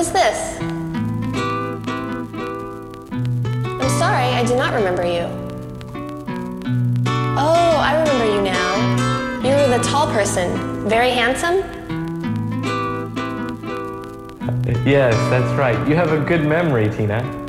is this? I'm sorry, I do not remember you. Oh, I remember you now. You were the tall person, very handsome? Yes, that's right. You have a good memory, Tina.